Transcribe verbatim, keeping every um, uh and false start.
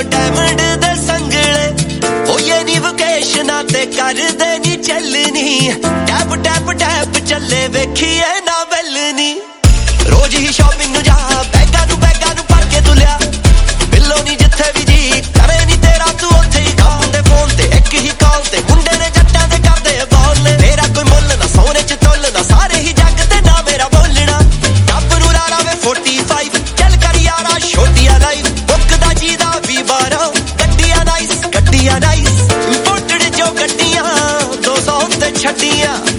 diamond दे संगले ओ ये नी वोकेशना ते कर दे नी चलनी टैप टैप टैप चले वेखिए ना बेलनी रोज ही शॉपिंग जा बैगा नू बैगा नू भर के तुलिया बिल्लो नी जिथे भी जी करे नी तेरा तू उत्थे ही कॉल दे फोन ते एक ही कॉल ते मुंडे ने जट्टां दे करदे बॉल तेरा कोई मुੱਲ ना सोने च तुल ना सारे ही जग ते ना मेरा बोलना टप नू ला लावे पैंतालीस चल कर यारा छोटिया लाइफ बुकदा जीदा भी बारह गड्डियां नाइस गड्डियां नाइस इंपोर्टेड जो गड्डियां दो सौ ते छड्डियां